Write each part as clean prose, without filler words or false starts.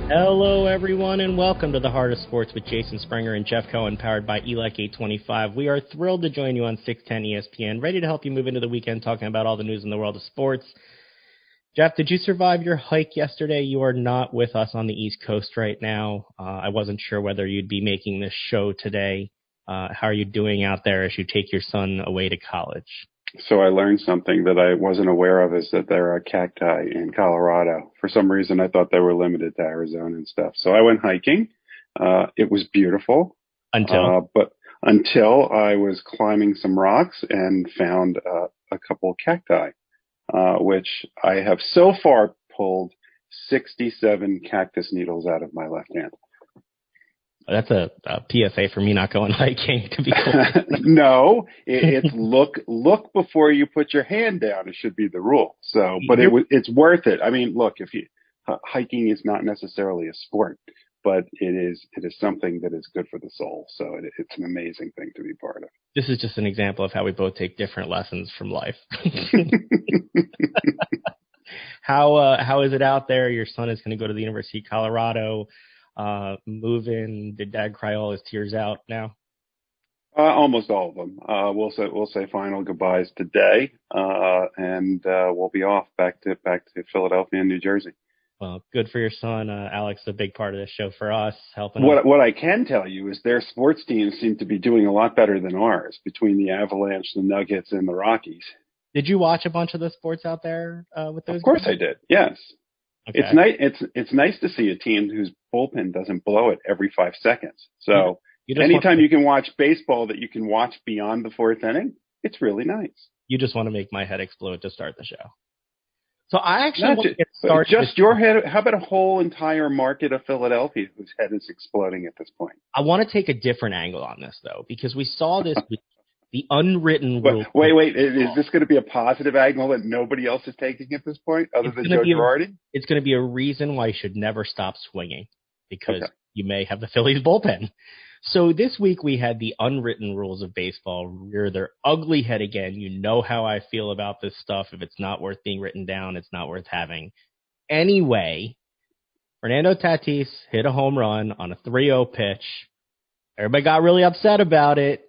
Hello, everyone, and welcome to the Heart of Sports with Jason Springer and Jeff Cohen, powered by ELEC 825. We are thrilled to join you on 610 ESPN, ready to help you move into the weekend talking about all the news in the world of sports. Jeff, did you survive your hike yesterday? You are not with us on the East Coast right now. I wasn't sure whether you'd be making this show today. How are you doing out there as you take your son away to college? So I learned something that I wasn't aware of, is that there are cacti in Colorado. For some reason, I thought they were limited to Arizona and stuff. So I went hiking. It was beautiful. But until I was climbing some rocks and found a couple of cacti, which I have so far pulled 67 cactus needles out of my left hand. That's a PSA for me not going hiking, to be cool. No, it's look before you put your hand down. It should be the rule. So, but it's worth it. I mean, look, hiking is not necessarily a sport, but it is something that is good for the soul. So it's an amazing thing to be part of. This is just an example of how we both take different lessons from life. How is it out there? Your son is going to go to the University of Colorado. Move in. Did Dad cry all his tears out now? Almost all of them. We'll say final goodbyes today, and we'll be off back to Philadelphia and New Jersey. Well, good for your son, Alex. A big part of this show for us, helping. What I can tell you is their sports teams seem to be doing a lot better than ours, between the Avalanche, the Nuggets, and the Rockies. Did you watch a bunch of the sports out there with those? Of course I did. Yes. Okay. It's nice to see a team whose bullpen doesn't blow it every 5 seconds. So anytime you can watch baseball that you can watch beyond the fourth inning, it's really nice. You just want to make my head explode to start the show. So I actually want to get started. Just your head. How about a whole entire market of Philadelphia whose head is exploding at this point? I want to take a different angle on this, though, because we saw this with the unwritten rule. Wait. Is this going to be a positive angle that nobody else is taking at this point other than Joe Girardi? It's going to be a reason why you should never stop swinging, because you may have the Phillies bullpen. So this week we had the unwritten rules of baseball rear their ugly head again. You know how I feel about this stuff. If it's not worth being written down, it's not worth having. Anyway, Fernando Tatis hit a home run on a 3-0 pitch. Everybody got really upset about it.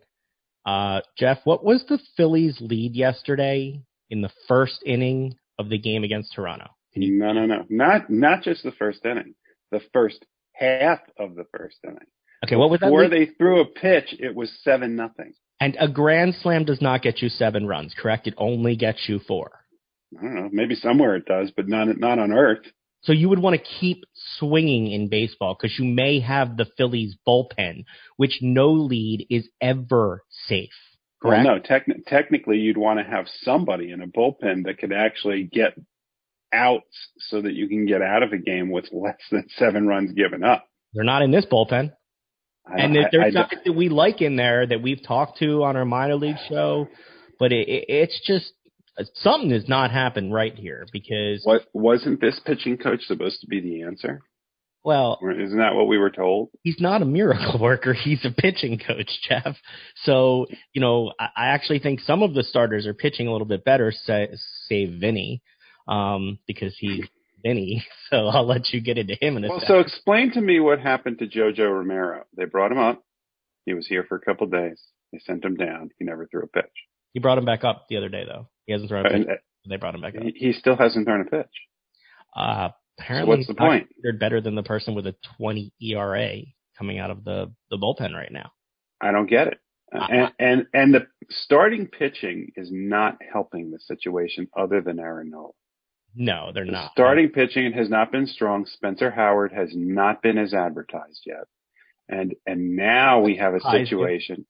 Jeff, what was the Phillies' lead yesterday in the first inning of the game against Toronto? No. Not just the first inning. The first half of the first inning. Okay, what was that? Before they threw a pitch, it was 7-0. And a grand slam does not get you 7 runs, correct? It only gets you 4. I don't know. Maybe somewhere it does, but not on Earth. So you would want to keep swinging in baseball because you may have the Phillies bullpen, which no lead is ever safe. Correct? Well, no, technically you'd want to have somebody in a bullpen that could actually get outs so that you can get out of a game with less than 7 runs given up. They're not in this bullpen. And there's guys that we like in there that we've talked to on our minor league show, but it's just something has not happened right here because wasn't this pitching coach supposed to be the answer? Well, isn't that what we were told? He's not a miracle worker. He's a pitching coach, Jeff. So, I actually think some of the starters are pitching a little bit better, save Vinny, because he's Vinny. So I'll let you get into him in a second. So explain to me what happened to Jojo Romero. They brought him up. He was here for a couple of days. They sent him down. He never threw a pitch. He brought him back up the other day, though. He hasn't thrown a pitch. They brought him back up. He still hasn't thrown a pitch. Apparently, so what's the point? They're better than the person with a 20 ERA coming out of the bullpen right now. I don't get it. And the starting pitching is not helping the situation other than Aaron Nola. No, they're not. Starting pitching has not been strong. Spencer Howard has not been as advertised yet. And now we have a situation.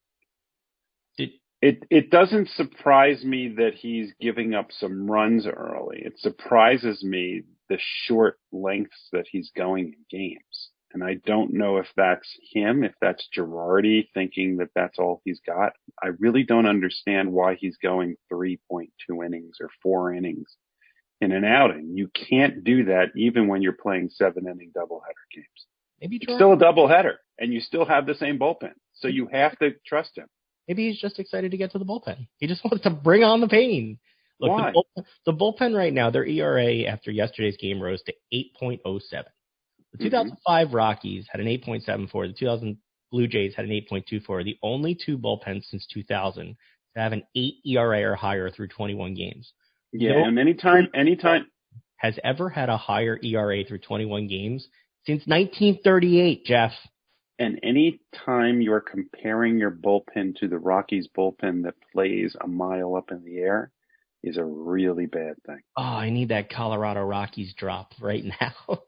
It doesn't surprise me that he's giving up some runs early. It surprises me the short lengths that he's going in games. And I don't know if that's him, if that's Girardi thinking that that's all he's got. I really don't understand why he's going 3.2 innings or 4 innings in an outing. You can't do that even when you're playing 7-inning doubleheader games. Maybe it's still a doubleheader, and you still have the same bullpen. So you have to trust him. Maybe he's just excited to get to the bullpen. He just wants to bring on the pain. Look, why? The bullpen right now, their ERA after yesterday's game rose to 8.07. The 2005 Rockies had an 8.74. The 2000 Blue Jays had an 8.24. The only two bullpens since 2000 to have an 8 ERA or higher through 21 games. Yeah, no, and anytime has ever had a higher ERA through 21 games since 1938, Jeff. And any time you're comparing your bullpen to the Rockies bullpen that plays a mile up in the air is a really bad thing. Oh, I need that Colorado Rockies drop right now.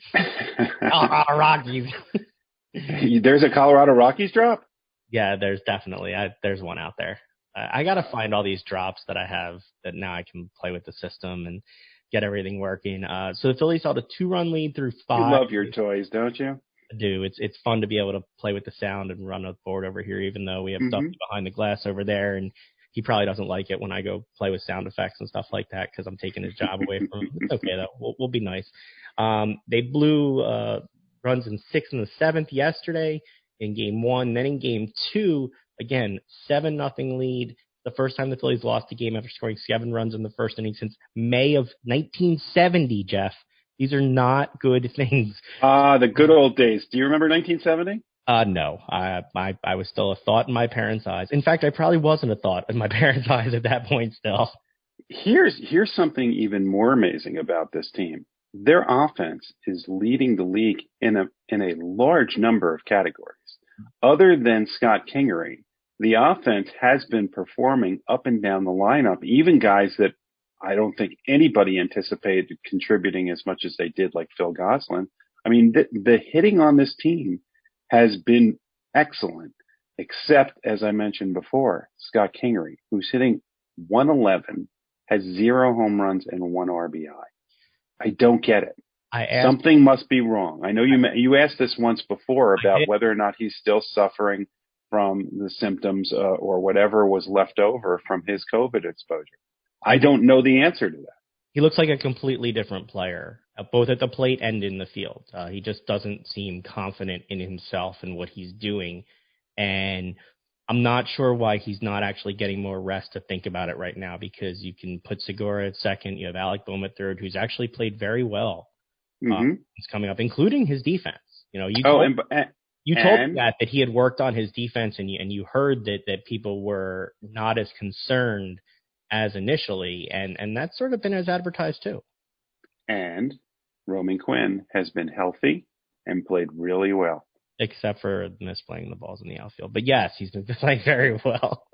Colorado Rockies. There's a Colorado Rockies drop? Yeah, there's definitely. There's one out there. I got to find all these drops that I have that now I can play with the system and get everything working. So the Phillies held a 2-run lead through 5. You love your toys, don't you? I do. It's fun to be able to play with the sound and run a board over here, even though we have stuff behind the glass over there, and he probably doesn't like it when I go play with sound effects and stuff like that because I'm taking his job away from him. It's okay, though. We'll be nice. They blew runs in 6th and the 7th yesterday in Game 1. Then in Game 2, again, 7-0 lead. The first time the Phillies lost a game after scoring 7 runs in the first inning since May of 1970, Jeff. These are not good things. The good old days. Do you remember 1970? No. I was still a thought in my parents' eyes. In fact, I probably wasn't a thought in my parents' eyes at that point still. Here's something even more amazing about this team. Their offense is leading the league in a large number of categories. Other than Scott Kingery, the offense has been performing up and down the lineup, even guys that I don't think anybody anticipated contributing as much as they did, like Phil Gosselin. I mean, the hitting on this team has been excellent, except, as I mentioned before, Scott Kingery, who's hitting 111, has 0 home runs and 1 RBI. I don't get it. Something must be wrong. I know you asked this once before about whether or not he's still suffering from the symptoms or whatever was left over from his COVID exposure. I don't know the answer to that. He looks like a completely different player, both at the plate and in the field. He just doesn't seem confident in himself and what he's doing. And I'm not sure why he's not actually getting more rest to think about it right now, because you can put Segura at second. You have Alec Bohm at third, who's actually played very well. He's coming up, including his defense. You know, you told me that he had worked on his defense, and you heard that people were not as concerned as initially, and that's sort of been as advertised too. And Roman Quinn has been healthy and played really well. Except for misplaying the balls in the outfield. But yes, he's been playing very well.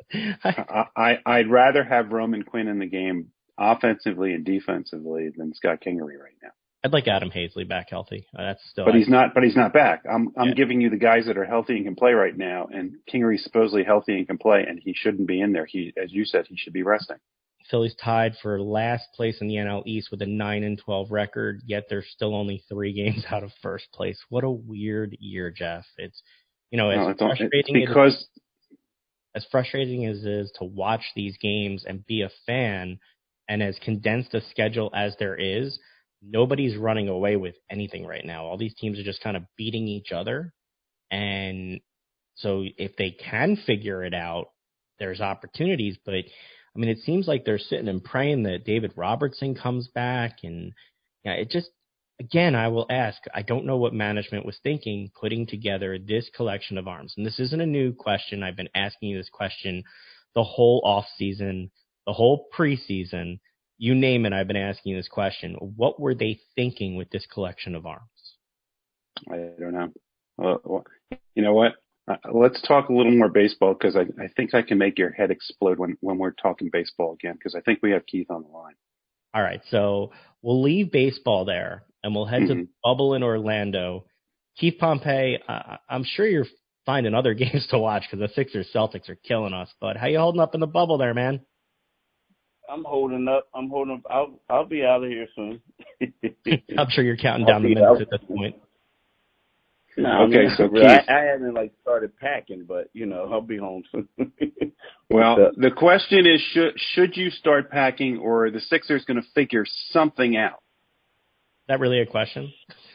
I'd rather have Roman Quinn in the game offensively and defensively than Scott Kingery right now. I'd like Adam Hazley back healthy. That's still. But he's not back. I'm giving you the guys that are healthy and can play right now, and Kingery's supposedly healthy and can play, and he shouldn't be in there. As you said, he should be resting. Phillies tied for last place in the NL East with a 9-12 record, yet they're still only 3 games out of first place. What a weird year, Jeff. It's, as frustrating as it is to watch these games and be a fan, and as condensed a schedule as there is, nobody's running away with anything right now. All these teams are just kind of beating each other. And so if they can figure it out, there's opportunities, but I mean, it seems like they're sitting and praying that David Robertson comes back. And it just, again, I will ask, I don't know what management was thinking putting together this collection of arms. And this isn't a new question. I've been asking you this question the whole off season, the whole preseason, you name it. I've been asking you this question. What were they thinking with this collection of arms? I don't know. Well, you know what? Let's talk a little more baseball, because I think I can make your head explode when we're talking baseball again, because I think we have Keith on the line. All right, so we'll leave baseball there, and we'll head to the bubble in Orlando. Keith Pompey, I'm sure you're finding other games to watch because the Sixers Celtics are killing us, but how you holding up in the bubble there, man? I'm holding up. I'll be out of here soon. I'm sure you're counting down the minutes at this point. No, okay, so Keith, I haven't started packing, but I'll be home soon. Well, the question is, should you start packing, or are the Sixers going to figure something out? Is that really a question?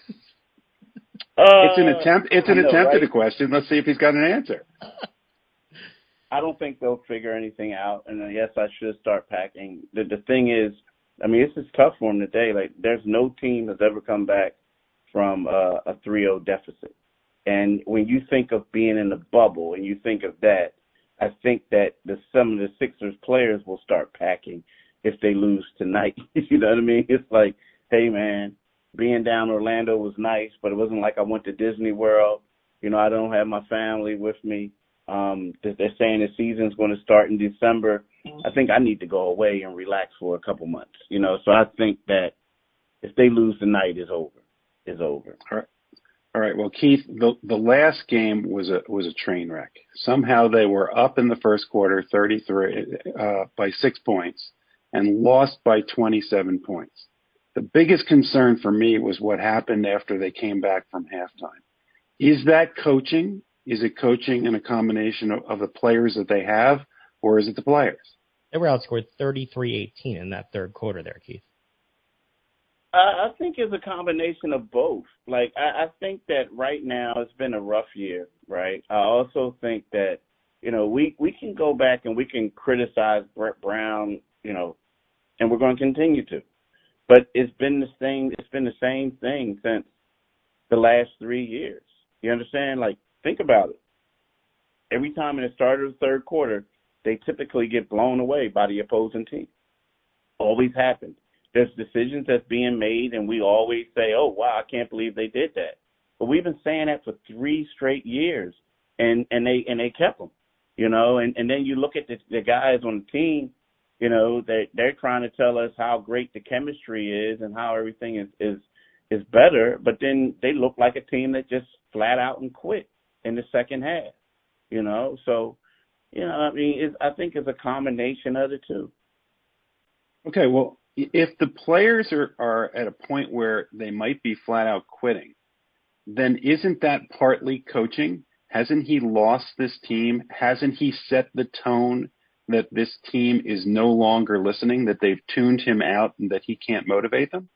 It's an attempt. It's an attempt at a question. Let's see if he's got an answer. I don't think they'll figure anything out, and yes, I should start packing. The thing is, I mean, this is tough for them today. There's no team that's ever come back from a 3-0 deficit. And when you think of being in the bubble and you think of that, I think that some of the Sixers players will start packing if they lose tonight. You know what I mean? It's like, hey, man, being down Orlando was nice, but it wasn't like I went to Disney World. You know, I don't have my family with me. They're saying the season's going to start in December. I think I need to go away and relax for a couple months. You know, so I think that if they lose tonight, it's over. It's over. All right. Well, Keith, the last game was a train wreck. Somehow they were up in the first quarter, 33 by 6 points, and lost by 27 points. The biggest concern for me was what happened after they came back from halftime. Is that coaching? Is it coaching in a combination of the players that they have, or is it the players? They were outscored 33-18 in that third quarter there, Keith. I think it's a combination of both. Like, I think that right now it's been a rough year, right? I also think that, you know, we can go back and we can criticize Brett Brown, you know, and we're going to continue to. But it's been the same thing since the last 3 years. You understand? Like, think about it. Every time in the start of the third quarter, they typically get blown away by the opposing team. Always happens. There's decisions that's being made, and we always say, oh, wow, I can't believe they did that. But we've been saying that for 3 straight years, and they kept them, you know. And then you look at the guys on the team, you know, they're trying to tell us how great the chemistry is and how everything is better, but then they look like a team that just flat out and quit in the second half, you know. So, you know, I mean, I think it's a combination of the two. Okay, well, if the players are at a point where they might be flat out quitting, then isn't that partly coaching? Hasn't he lost this team? Hasn't he set the tone that this team is no longer listening, that they've tuned him out and that he can't motivate them?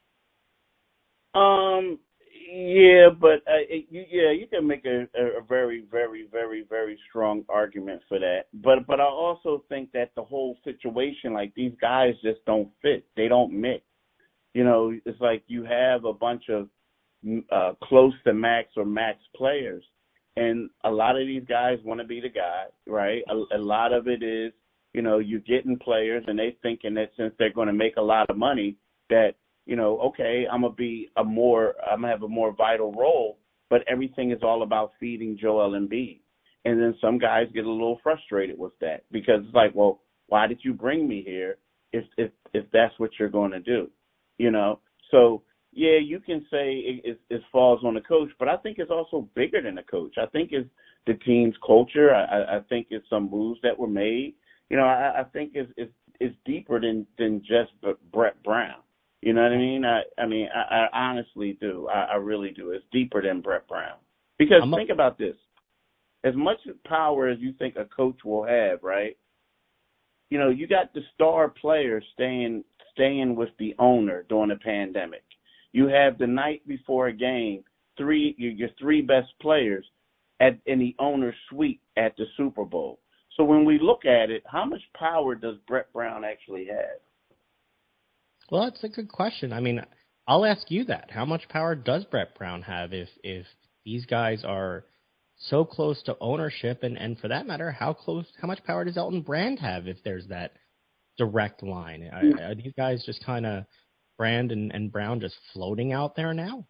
Yeah, but you can make a very, very, very, very strong argument for that. But I also think that the whole situation, like, these guys just don't fit. They don't mix. You know, it's like you have a bunch of close to max or max players, and a lot of these guys want to be the guy, right? A lot of it is, you know, you're getting players and they thinking that since they're going to make a lot of money that, you know, okay, I'm gonna have a more vital role, but everything is all about feeding Joel Embiid. And then some guys get a little frustrated with that because it's like, well, why did you bring me here if that's what you're going to do, you know? So yeah, you can say it falls on the coach, but I think it's also bigger than the coach. I think it's the team's culture. I think it's some moves that were made. You know, I think it's deeper than just Brett Brown. You know what I mean? I honestly do. I really do. It's deeper than Brett Brown. Because think about this. As much power as you think a coach will have, right? You know, you got the star players staying with the owner during the pandemic. You have the night before a game, your 3 best players in the owner's suite at the Super Bowl. So when we look at it, how much power does Brett Brown actually have? Well, that's a good question. I mean, I'll ask you that. How much power does Brett Brown have if these guys are so close to ownership? And for that matter, how much power does Elton Brand have if there's that direct line? Are these guys just kind of Brand and Brown just floating out there now?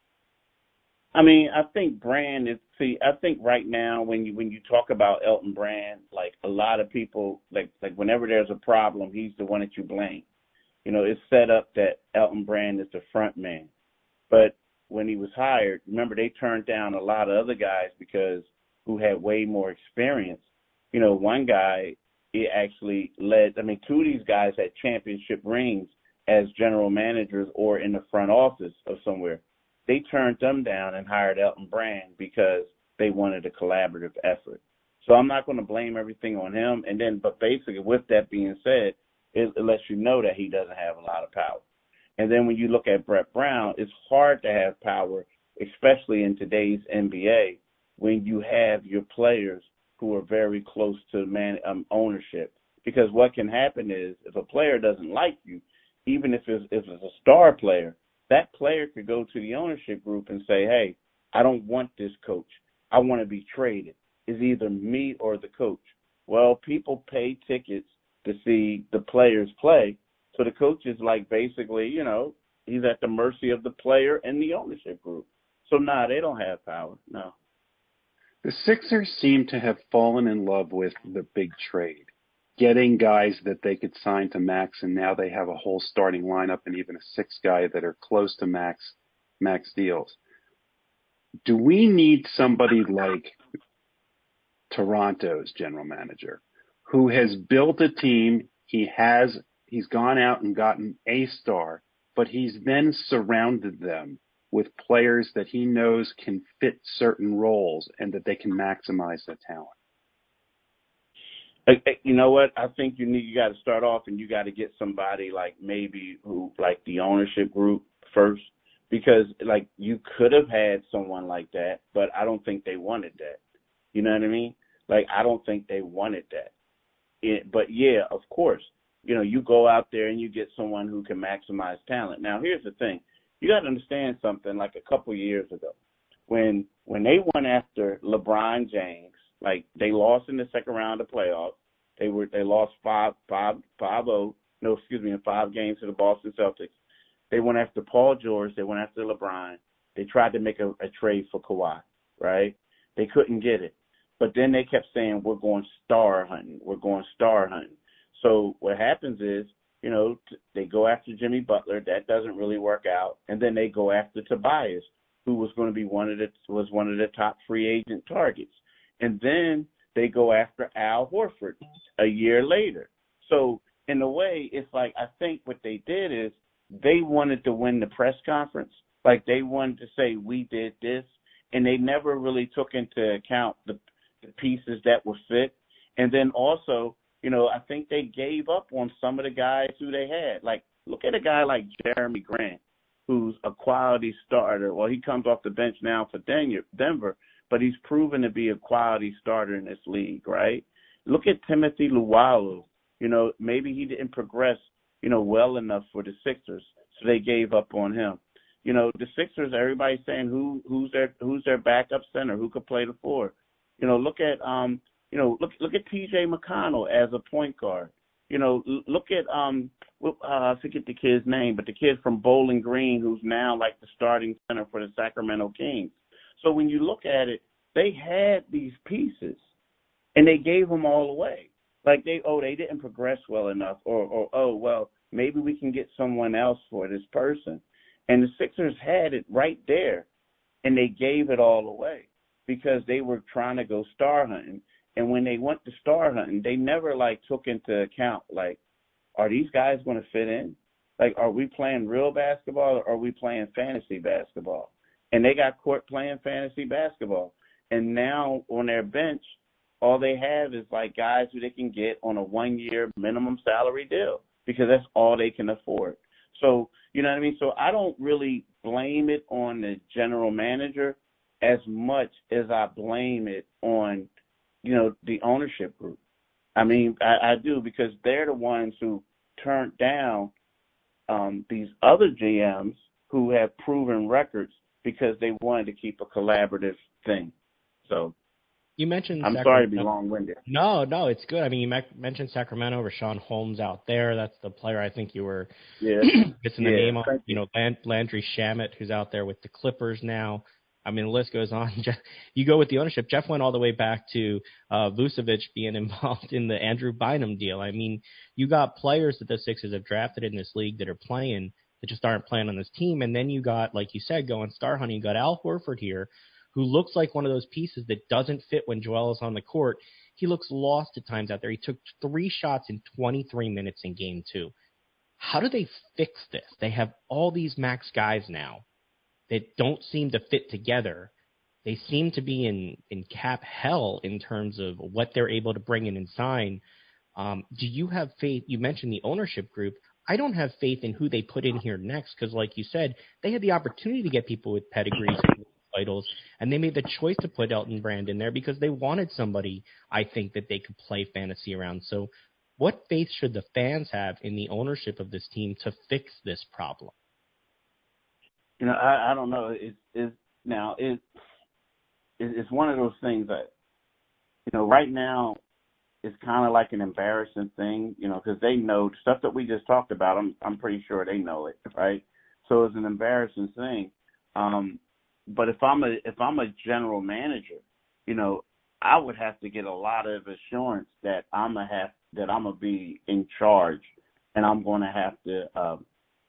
I mean, I think Brand is. See, I think right now when you talk about Elton Brand, like a lot of people, like whenever there's a problem, he's the one that you blame. You know, it's set up that Elton Brand is the front man. But when he was hired, remember they turned down a lot of other guys who had way more experience. You know, one guy, he actually led. I mean, 2 of these guys had championship rings as general managers or in the front office of somewhere. They turned them down and hired Elton Brand because they wanted a collaborative effort. So I'm not going to blame everything on him. But basically, with that being said, it lets you know that he doesn't have a lot of power. And then when you look at Brett Brown, it's hard to have power, especially in today's NBA, when you have your players who are very close to ownership. Because what can happen is if a player doesn't like you, even if it's a star player, that player could go to the ownership group and say, hey, I don't want this coach. I want to be traded. It's either me or the coach. Well, people pay tickets to see the players play. So the coach is like basically, he's at the mercy of the player and the ownership group. So, they don't have power. No. The Sixers seem to have fallen in love with the big trade, getting guys that they could sign to max, and now they have a whole starting lineup and even a sixth guy that are close to max deals. Do we need somebody like Toronto's general manager who has built a team? He's gone out and gotten a star, but he's then surrounded them with players that he knows can fit certain roles and that they can maximize their talent. You know what? I think you got to start off and you got to get somebody like maybe who like the ownership group first, because like you could have had someone like that, but I don't think they wanted that. You know what I mean? Like I don't think they wanted that. But yeah, of course, you go out there and you get someone who can maximize talent. Now here's the thing. You got to understand something. Like a couple years ago, when they went after LeBron James, like they lost in the second round of playoffs. They lost 5-0. In 5 games to the Boston Celtics. They went after Paul George. They went after LeBron. They tried to make a trade for Kawhi, right? They couldn't get it. But then they kept saying, we're going star hunting. We're going star hunting. So what happens is, they go after Jimmy Butler. That doesn't really work out. And then they go after Tobias, who was going to be one of the top free agent targets. And then they go after Al Horford a year later. So in a way, it's like I think what they did is they wanted to win the press conference. Like they wanted to say, we did this. And they never really took into account the pieces that were fit. And then also, I think they gave up on some of the guys who they had. Like, look at a guy like Jeremy Grant, who's a quality starter. Well, he comes off the bench now for Denver, but he's proven to be a quality starter in this league, right? Look at Timothy Luwawu. Maybe he didn't progress, well enough for the Sixers, so they gave up on him. The Sixers, everybody's saying who's their backup center, who could play the four. Look at look at T.J. McConnell as a point guard. Look at I forget the kid's name, but the kid from Bowling Green who's now like the starting center for the Sacramento Kings. So when you look at it, they had these pieces, and they gave them all away. Like they didn't progress well enough, or maybe we can get someone else for this person. And the Sixers had it right there, and they gave it all away because they were trying to go star hunting. And when they went to star hunting, they never took into account are these guys going to fit in? Are we playing real basketball or are we playing fantasy basketball? And they got caught playing fantasy basketball. And now on their bench, all they have is guys who they can get on a 1-year minimum salary deal because that's all they can afford. So, you know what I mean? So I don't really blame it on the general manager as much as I blame it on, the ownership group. I mean, I do, because they're the ones who turned down these other GMs who have proven records because they wanted to keep a collaborative thing. So you mentioned I'm sorry to be long-winded. No, it's good. I mean, you mentioned Sacramento, Rashawn Holmes out there. That's the player I think you were missing the name on. Landry Shamet, who's out there with the Clippers now. I mean, the list goes on. You go with the ownership. Jeff went all the way back to Vucevic being involved in the Andrew Bynum deal. I mean, you got players that the Sixers have drafted in this league that are playing that just aren't playing on this team. And then you got, like you said, going star hunting. You got Al Horford here, who looks like one of those pieces that doesn't fit when Joel is on the court. He looks lost at times out there. He took 3 shots in 23 minutes in game 2. How do they fix this? They have all these max guys now that don't seem to fit together. They seem to be in cap hell in terms of what they're able to bring in and sign. Do you have faith? You mentioned the ownership group. I don't have faith in who they put in here next because, like you said, they had the opportunity to get people with pedigrees and titles, and they made the choice to put Elton Brand in there because they wanted somebody, I think, that they could play fantasy around. So what faith should the fans have in the ownership of this team to fix this problem? I don't know. It's one of those things that, right now it's kind of like an embarrassing thing, because they know the stuff that we just talked about. I'm pretty sure they know it, right? So it's an embarrassing thing. But if I'm a general manager, I would have to get a lot of assurance that I'm gonna be in charge, and I'm gonna have to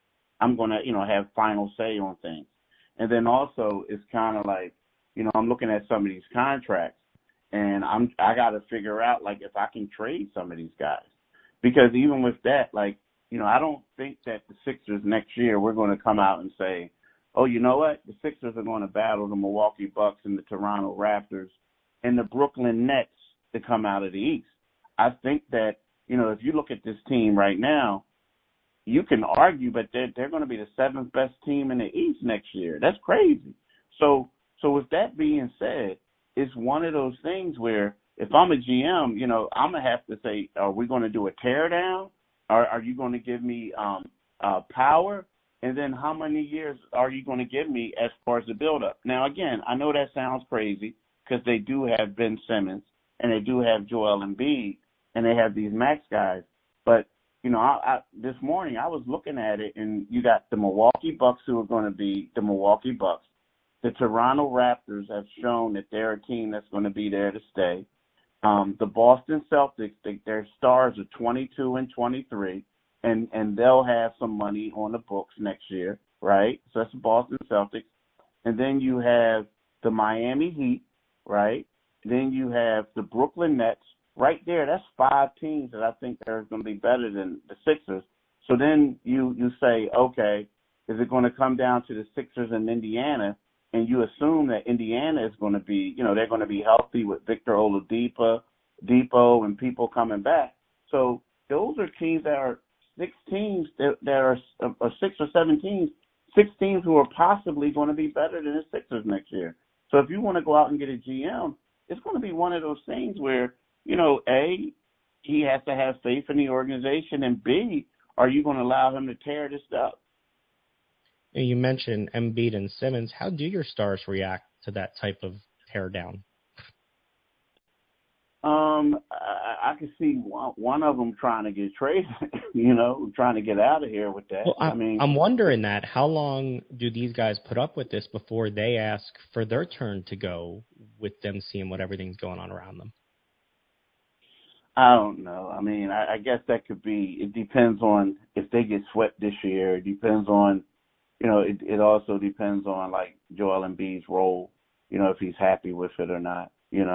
have final say on things. And then also it's kind of like, I'm looking at some of these contracts, and I got to figure out, like, if I can trade some of these guys, because even with that, like, I don't think that the Sixers next year we're going to come out and say, oh, you know what, the Sixers are going to battle the Milwaukee Bucks and the Toronto Raptors and the Brooklyn Nets to come out of the East. I think that, if you look at this team right now, you can argue, but they're going to be the seventh best team in the East next year. That's crazy. So with that being said, it's one of those things where if I'm a GM, I'm going to have to say, are we going to do a tear down? Are you going to give me power? And then how many years are you going to give me as far as the build-up? Now, again, I know that sounds crazy because they do have Ben Simmons and they do have Joel Embiid and they have these max guys. But, this morning I was looking at it, and you got the Milwaukee Bucks, who are going to be the Milwaukee Bucks. The Toronto Raptors have shown that they're a team that's going to be there to stay. The Boston Celtics, their stars are 22 and 23, and they'll have some money on the books next year, right? So that's the Boston Celtics. And then you have the Miami Heat, right? Then you have the Brooklyn Nets. Right there, that's 5 teams that I think are going to be better than the Sixers. So then you say, okay, is it going to come down to the Sixers and Indiana? And you assume that Indiana is going to be, they're going to be healthy with Victor Oladipo, and people coming back. So those are teams that are 6 teams that are 6 or 7 teams, 6 teams who are possibly going to be better than the Sixers next year. So if you want to go out and get a GM, it's going to be one of those things where, A, he has to have faith in the organization, and B, are you going to allow him to tear this up? You mentioned Embiid and Simmons. How do your stars react to that type of tear down? I can see one of them trying to get traded, trying to get out of here with that. Well, I'm wondering that. How long do these guys put up with this before they ask for their turn to go, with them seeing what everything's going on around them? I don't know. I mean, I guess that could be, it depends on if they get swept this year. It depends on, it also depends on, like, Joel Embiid's role, if he's happy with it or not,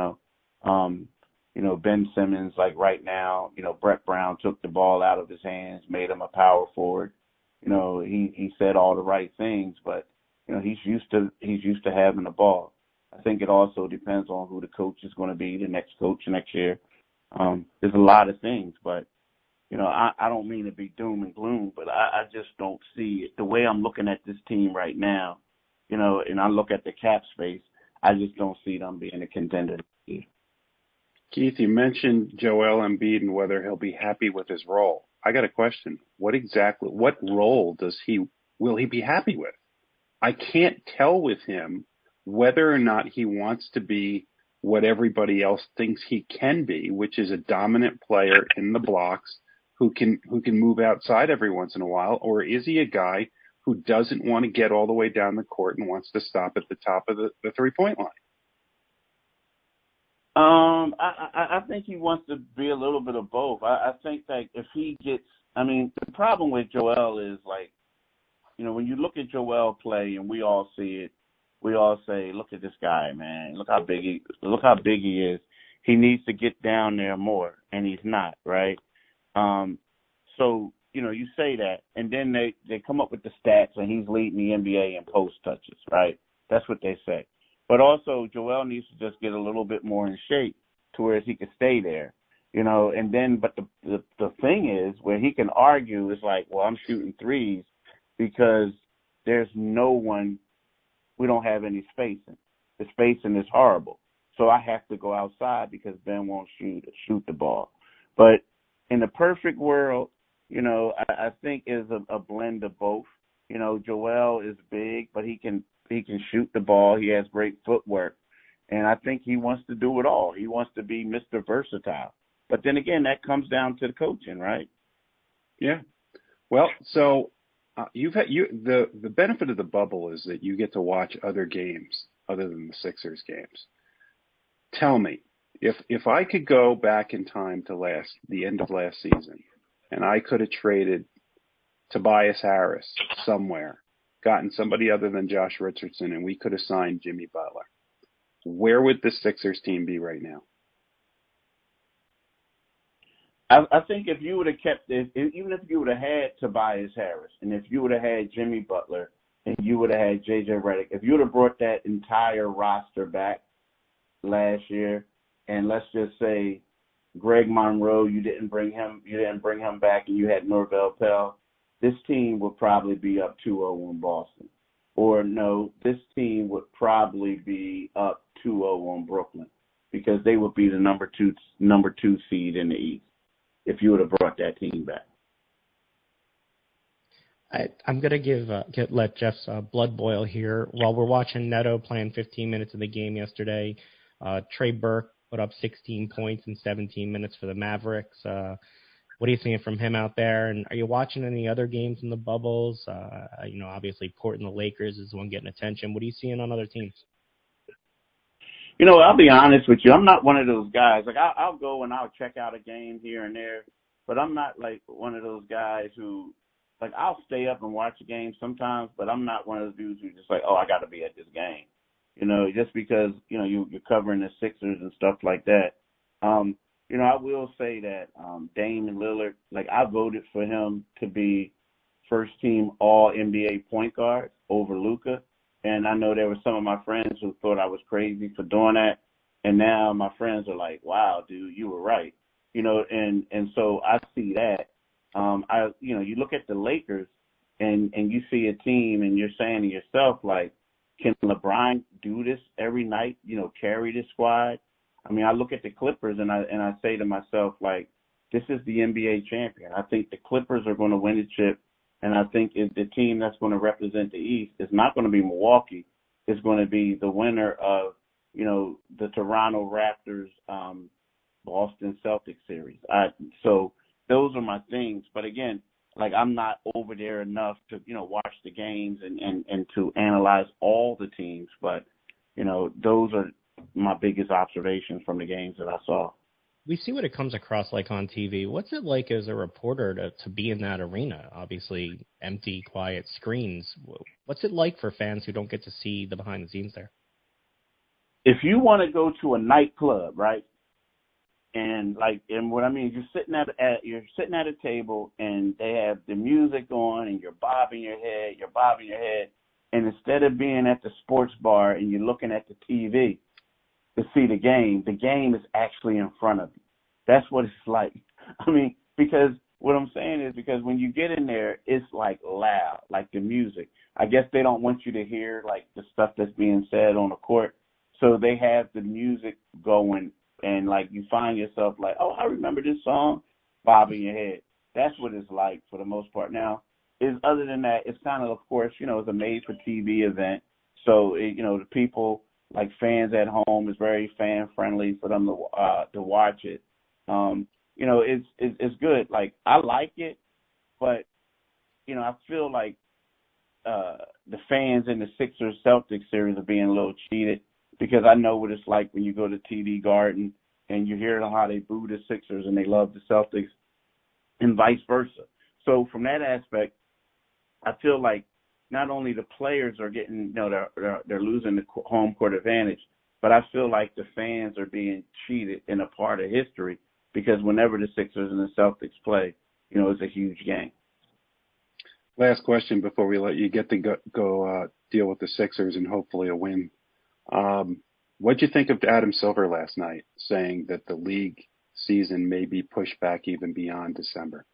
Ben Simmons, like right now, Brett Brown took the ball out of his hands, made him a power forward. He said all the right things, but, he's used to having the ball. I think it also depends on who the coach is going to be, the next coach next year. There's a lot of things, but, I don't mean to be doom and gloom, but I just don't see it. The way I'm looking at this team right now, and I look at the cap space, I just don't see them being a contender. Keith, you mentioned Joel Embiid and whether he'll be happy with his role. I got a question. What role will he be happy with? I can't tell with him whether or not he wants to be what everybody else thinks he can be, which is a dominant player in the blocks who can move outside every once in a while, or is he a guy who doesn't want to get all the way down the court and wants to stop at the top of the 3-point line? I think he wants to be a little bit of both. I think that if he gets, the problem with Joel is, like, when you look at Joel play, and we all see it, we all say, look at this guy, man. Look how big he is. He needs to get down there more, and he's not, right? So, you say that, and then they come up with the stats, and he's leading the NBA in post touches, right? That's what they say. But also, Joel needs to just get a little bit more in shape to where he can stay there, and then, but the thing is, where he can argue is like, well, I'm shooting threes because there's no one, we don't have any spacing. The spacing is horrible. So I have to go outside because Ben won't shoot the ball. But in the perfect world, I think is a blend of both. Joel is big, but he can shoot the ball. He has great footwork. And I think he wants to do it all. He wants to be Mr. Versatile. But then again, that comes down to the coaching, right? Yeah. Well, so the benefit of the bubble is that you get to watch other games other than the Sixers games. Tell me, if I could go back in time to the end of last season, and I could have traded Tobias Harris somewhere, gotten somebody other than Josh Richardson, and we could have signed Jimmy Butler, where would the Sixers team be right now? I think if you would have kept it, even if you would have had Tobias Harris, and if you would have had Jimmy Butler, and you would have had J.J. Redick, if you would have brought that entire roster back last year, and let's just say Greg Monroe, you didn't bring him back, and you had Norvell Pell, this team would probably be up 2-0 in Boston. Or no, this team would probably be up 2-0 on Brooklyn, because they would be the number two seed in the East if you would have brought that team back. I'm going to let Jeff's blood boil here. While we're watching Neto playing 15 minutes of the game yesterday, Trey Burke put up 16 points in 17 minutes for the Mavericks. What are you seeing from him out there? And are you watching any other games in the bubbles? Obviously Portland, the Lakers is the one getting attention. What are you seeing on other teams? I'll be honest with you. I'm not one of those guys. Like, I'll go and I'll check out a game here and there, but I'm not like one of those guys who, like, I'll stay up and watch a game sometimes, but I'm not one of those dudes who just like, oh, I got to be at this game. Just because, you're covering the Sixers and stuff like that. I will say that Damian Lillard, like, I voted for him to be first team all NBA point guard over Luka. And I know there were some of my friends who thought I was crazy for doing that. And now my friends are like, wow, dude, you were right. And so I see that. You look at the Lakers and you see a team and you're saying to yourself, like, can LeBron do this every night, carry this squad? I mean, I look at the Clippers and I say to myself, like, this is the NBA champion. I think the Clippers are going to win the chip. And I think if the team that's going to represent the East is not going to be Milwaukee. It's going to be the winner of, the Toronto Raptors, Boston Celtics series. So those are my things. But again, like, I'm not over there enough to, watch the games and to analyze all the teams. But, those are my biggest observations from the games that I saw. We see what it comes across like on TV. What's it like as a reporter to be in that arena? Obviously, empty, quiet screens. What's it like for fans who don't get to see the behind the scenes there? If you want to go to a nightclub, right? And what I mean is you're sitting at a table and they have the music on and you're bobbing your head, and instead of being at the sports bar and you're looking at the TV to see the game is actually in front of you. That's what it's like. I mean, because what I'm saying is, because when you get in there, it's like loud, like the music. I guess they don't want you to hear like the stuff that's being said on the court. So they have the music going, and like you find yourself like, oh, I remember this song, bobbing your head. That's what it's like for the most part. Now, other than that, it's kind of course, it's a made-for-TV event. So, the people, like fans at home, is very fan friendly for them to watch it. It's good. Like, I like it, but I feel like the fans in the Sixers Celtics series are being a little cheated, because I know what it's like when you go to TD Garden and you hear how they boo the Sixers and they love the Celtics, and vice versa. So from that aspect, I feel like not only the players are getting, they're losing the home court advantage, but I feel like the fans are being cheated in a part of history, because whenever the Sixers and the Celtics play, it's a huge game. Last question before we let you get to go deal with the Sixers and hopefully a win. What'd you think of Adam Silver last night saying that the league season may be pushed back even beyond December?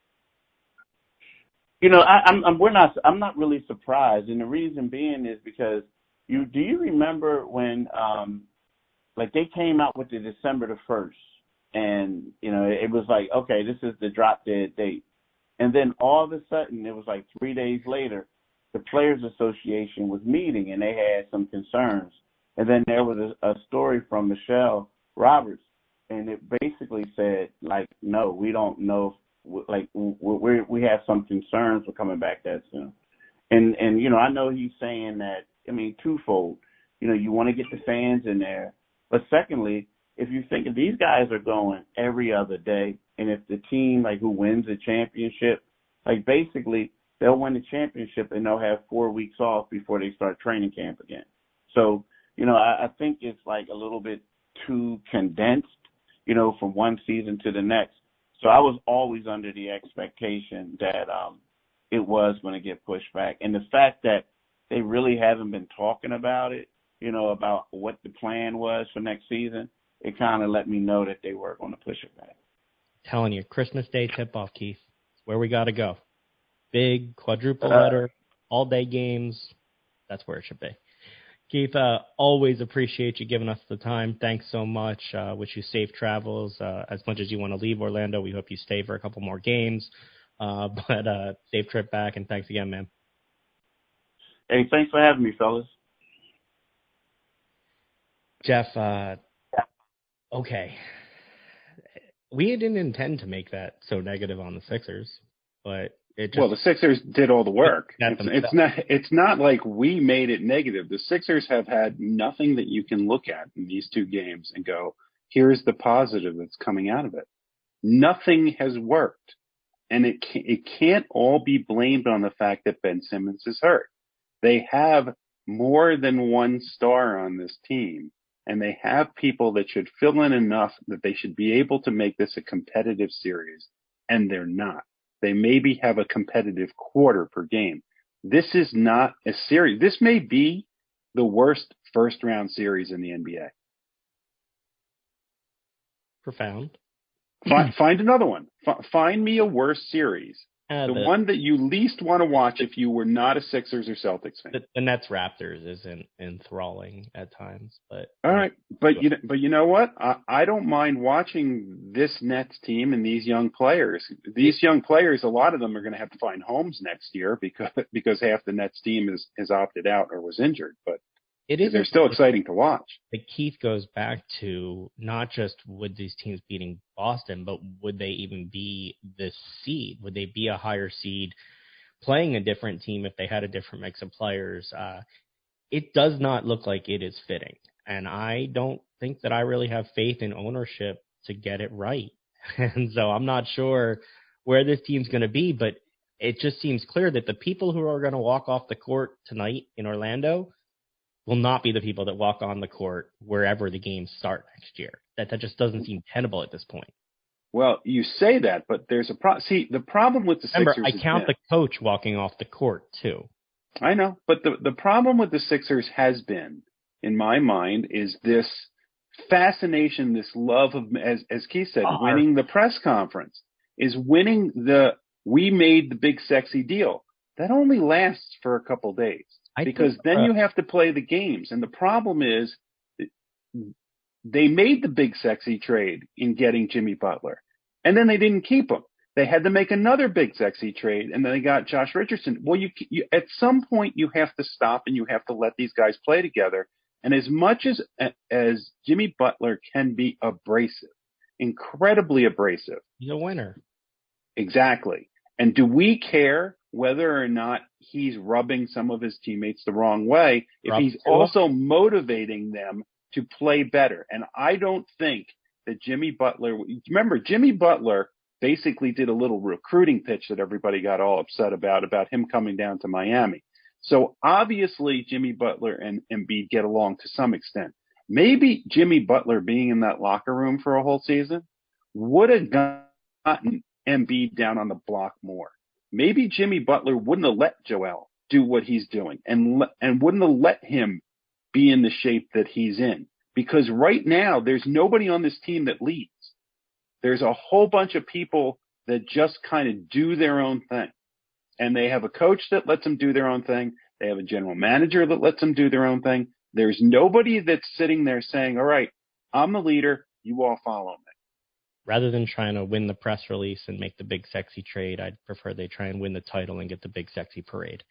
I'm not really surprised, and the reason being is because do you remember when they came out with the December the 1st, and it was like, okay, this is the drop dead date, and then all of a sudden it was like 3 days later the Players Association was meeting and they had some concerns. And then there was a story from Michelle Roberts, and it basically said, like, no, we don't know, like, we have some concerns for coming back that soon. And I know he's saying that, twofold. You want to get the fans in there. But secondly, if you think if these guys are going every other day, and if the team, like, who wins the championship, like, basically they'll win the championship and they'll have 4 weeks off before they start training camp again. So, I think it's like a little bit too condensed, from one season to the next. So I was always under the expectation that it was going to get pushed back. And the fact that they really haven't been talking about it, about what the plan was for next season, it kind of let me know that they were going to push it back. Telling you, Christmas Day tip-off, Keith. It's where we got to go. Big quadruple header, all-day games. That's where it should be. Keith, always appreciate you giving us the time. Thanks so much. Wish you safe travels. As much as you want to leave Orlando, we hope you stay for a couple more games. But safe trip back, and thanks again, man. Hey, thanks for having me, fellas. Jeff, okay. We didn't intend to make that so negative on the Sixers, but it just... Well, the Sixers did all the work. It's not like we made it negative. The Sixers have had nothing that you can look at in these two games and go, here's the positive that's coming out of it. Nothing has worked. And it can't all be blamed on the fact that Ben Simmons is hurt. They have more than one star on this team, and they have people that should fill in enough that they should be able to make this a competitive series, and they're not. They maybe have a competitive quarter per game. This is not a series. This may be the worst first-round series in the NBA. Profound. Find another one. Find me a worse series. The one that you least want to watch if you were not a Sixers or Celtics fan. The Nets Raptors isn't enthralling at times, but all right. But you know what? I don't mind watching this Nets team and these young players. These young players, a lot of them are going to have to find homes next year because half the Nets team is opted out or was injured. But they're still exciting to watch. The Keith goes back to not just would these teams beating Boston, but would they even be this seed? Would they be a higher seed playing a different team if they had a different mix of players? It does not look like it is fitting. And I don't think that I really have faith in ownership to get it right. And so I'm not sure where this team's going to be, but it just seems clear that the people who are going to walk off the court tonight in Orlando will not be the people that walk on the court wherever the games start next year. That just doesn't seem tenable at this point. Well, you say that, but there's a problem. See, the problem with the Sixers I count the coach walking off the court, too. I know, but the problem with the Sixers has been, in my mind, is this fascination, this love of, as Keith said, winning the press conference, is winning we made the big sexy deal. That only lasts for a couple days. Because then you have to play the games. And the problem is they made the big sexy trade in getting Jimmy Butler. And then they didn't keep him. They had to make another big sexy trade, and then they got Josh Richardson. Well, you at some point you have to stop and you have to let these guys play together. And as much as Jimmy Butler can be abrasive, incredibly abrasive. He's a winner. Exactly. And do we care whether or not he's rubbing some of his teammates the wrong way if he's also motivating them to play better? And I don't think that Jimmy Butler – remember, Jimmy Butler basically did a little recruiting pitch that everybody got all upset about him coming down to Miami. So obviously Jimmy Butler and Embiid get along to some extent. Maybe Jimmy Butler being in that locker room for a whole season would have gotten Embiid down on the block more. Maybe Jimmy Butler wouldn't have let Joel do what he's doing and wouldn't have let him be in the shape that he's in. Because right now, there's nobody on this team that leads. There's a whole bunch of people that just kind of do their own thing. And they have a coach that lets them do their own thing. They have a general manager that lets them do their own thing. There's nobody that's sitting there saying, all right, I'm the leader. You all follow me. Rather than trying to win the press release and make the big sexy trade, I'd prefer they try and win the title and get the big sexy parade.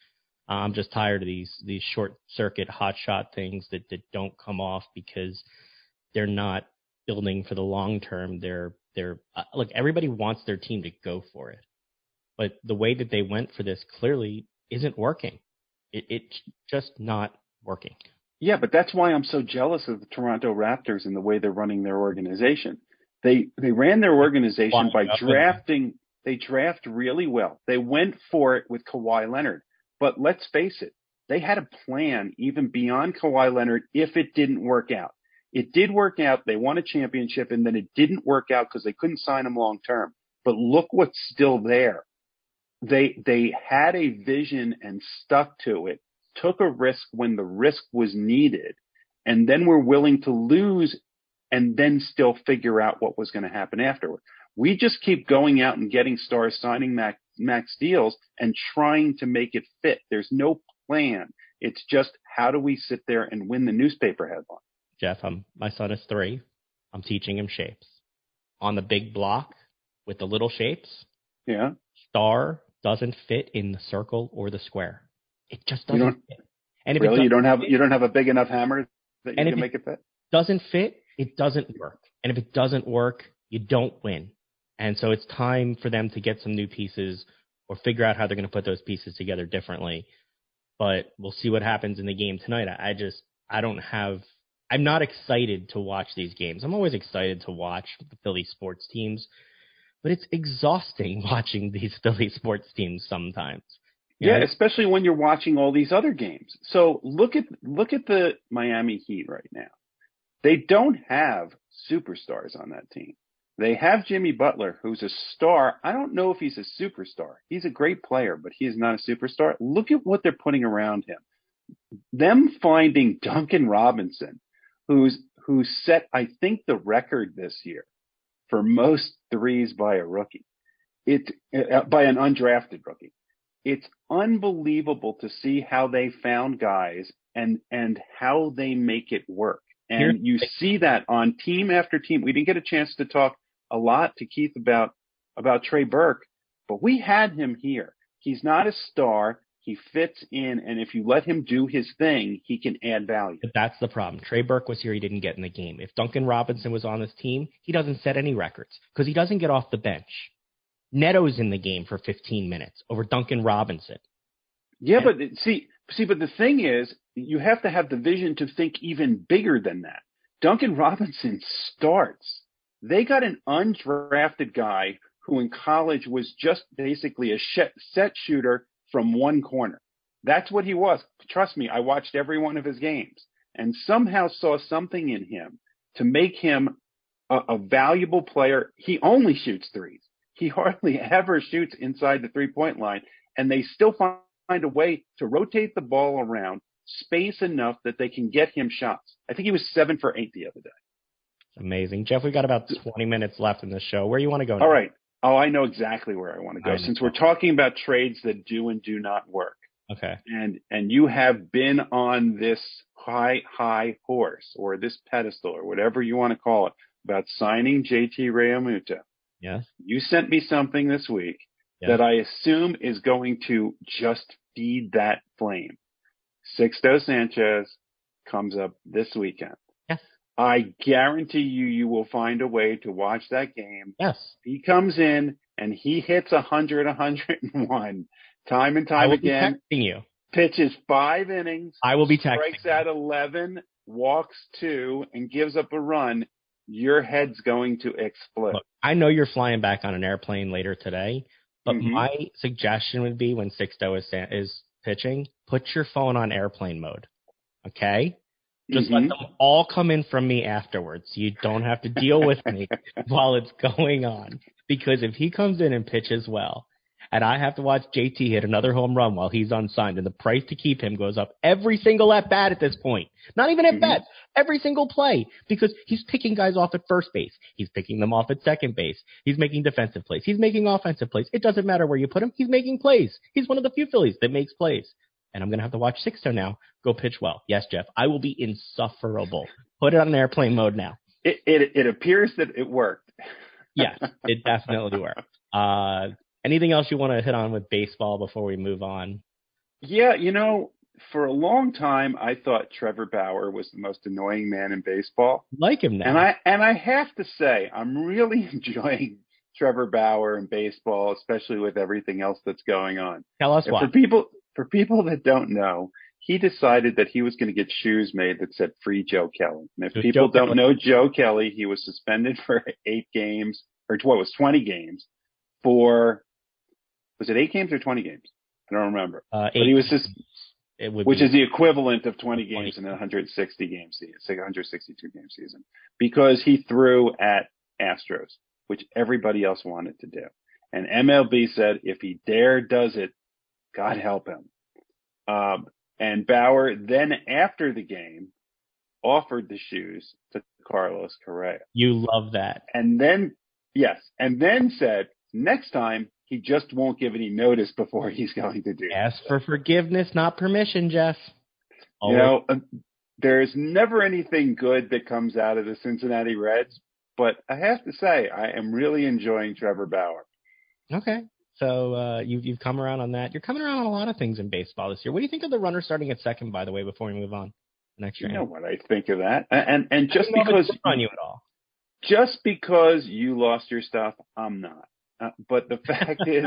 I'm just tired of these short circuit hot shot things that don't come off because they're not building for the long term. They're look, everybody wants their team to go for it, but the way that they went for this clearly isn't working. It's just not working. Yeah, but that's why I'm so jealous of the Toronto Raptors and the way they're running their organization. They ran their organization by drafting. They draft really well. They went for it with Kawhi Leonard. But let's face it, they had a plan even beyond Kawhi Leonard if it didn't work out. It did work out. They won a championship, and then it didn't work out because they couldn't sign him long term. But look what's still there. They had a vision and stuck to it, took a risk when the risk was needed, and then were willing to lose and then still figure out what was going to happen afterward. We just keep going out and getting stars, signing max deals, and trying to make it fit. There's no plan. It's just how do we sit there and win the newspaper headline? Jeff, my son is 3. I'm teaching him shapes. On the big block with the little shapes, yeah, star doesn't fit in the circle or the square. It just doesn't fit. And if really, you don't have a big enough hammer that you can make it fit? Doesn't fit, it doesn't work. And if it doesn't work, you don't win. And so it's time for them to get some new pieces or figure out how they're going to put those pieces together differently. But we'll see what happens in the game tonight. I'm not excited to watch these games. I'm always excited to watch the Philly sports teams, but it's exhausting watching these Philly sports teams sometimes. Yeah, especially when you're watching all these other games. So look at the Miami Heat right now. They don't have superstars on that team. They have Jimmy Butler, who's a star. I don't know if he's a superstar. He's a great player, but he is not a superstar. Look at what they're putting around him. Them finding Duncan Robinson, who's set, I think, the record this year for most threes by a rookie. By an undrafted rookie. It's unbelievable to see how they found guys and how they make it work. And you see that on team after team. We didn't get a chance to talk a lot to Keith about Trey Burke, but we had him here. He's not a star. He fits in, and if you let him do his thing, he can add value. But that's the problem. Trey Burke was here. He didn't get in the game. If Duncan Robinson was on this team, he doesn't set any records because he doesn't get off the bench. Neto's in the game for 15 minutes over Duncan Robinson. Yeah, but but the thing is, you have to have the vision to think even bigger than that. Duncan Robinson starts. They got an undrafted guy who in college was just basically a set shooter from one corner. That's what he was. Trust me, I watched every one of his games and somehow saw something in him to make him a valuable player. He only shoots threes. He hardly ever shoots inside the three-point line, and they still find a way to rotate the ball around, space enough that they can get him shots. I think he was 7 for 8 the other day. Amazing. Jeff, we got about 20 minutes left in the show. Where do you want to go now? All right. Oh, I know exactly where I want to go since we're talking about trades that do and do not work. Okay. And you have been on this high horse or this pedestal or whatever you want to call it about signing JT Realmuto. Yes. You sent me something this week that I assume is going to just feed that flame. Sixto Sanchez comes up this weekend. Yes. I guarantee you will find a way to watch that game. Yes. He comes in and he hits 100, 101 time and time again. I will be texting you. Pitches 5 innings. I will be texting. Strikes out 11, walks 2, and gives up a run. Your head's going to explode. Look, I know you're flying back on an airplane later today, but my suggestion would be when Sixto is pitching, put your phone on airplane mode. Okay? Just let them all come in from me afterwards. You don't have to deal with me while it's going on. Because if he comes in and pitches well, and I have to watch JT hit another home run while he's unsigned, and the price to keep him goes up every single at-bat at this point. Not even at-bat, every single play, because he's picking guys off at first base. He's picking them off at second base. He's making defensive plays. He's making offensive plays. It doesn't matter where you put him. He's making plays. He's one of the few Phillies that makes plays. And I'm going to have to watch Sixto now go pitch well. Yes, Jeff, I will be insufferable. Put it on airplane mode now. It appears that it worked. Yes, it definitely worked. Anything else you want to hit on with baseball before we move on? Yeah, for a long time I thought Trevor Bauer was the most annoying man in baseball. Like him And now. I have to say, I'm really enjoying Trevor Bauer in baseball, especially with everything else that's going on. Tell us And why. for people that don't know, he decided that he was going to get shoes made that said "Free Joe Kelly." And if So people Joe don't Kelly, know Joe Kelly, he was suspended for 8 games, or what was 20 games for, was it 8 games or 20 games? I don't remember. But he 8 was just, it would which be is the equivalent of 20 20. games in a 160 game season, it's like a 162 game season, because he threw at Astros, which everybody else wanted to do. And MLB said if he dare does it, God help him. And Bauer then, after the game, offered the shoes to Carlos Correa. You love that. And then, yes, and then said next time he just won't give any notice before he's going to do Ask that. for forgiveness, not permission, Jeff. You know, there's never anything good that comes out of the Cincinnati Reds, but I have to say I am really enjoying Trevor Bauer. Okay. So you've come around on that. You're coming around on a lot of things in baseball this year. What do you think of the runner starting at second, by the way, before we move on? Next You year. know what I think of that, and just I don't know if because it's on you at all. just because you lost your stuff, I'm not. But the fact is,